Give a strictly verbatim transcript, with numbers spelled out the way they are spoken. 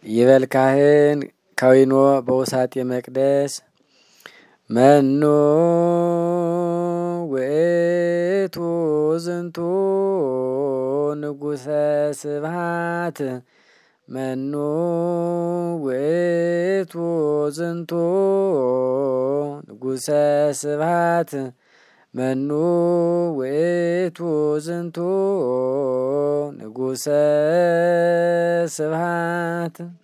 ይበል ካህን ካዊኖ በውሳጤ መቅደስ መኑ ውእቱ ዝንቱ ንጉሰ ስብሐት መኑ ውእቱ ዝንቱ ንጉሰ ስብሐት መኑ ውእቱ ዝንቱ ንጉሰ ስብሐት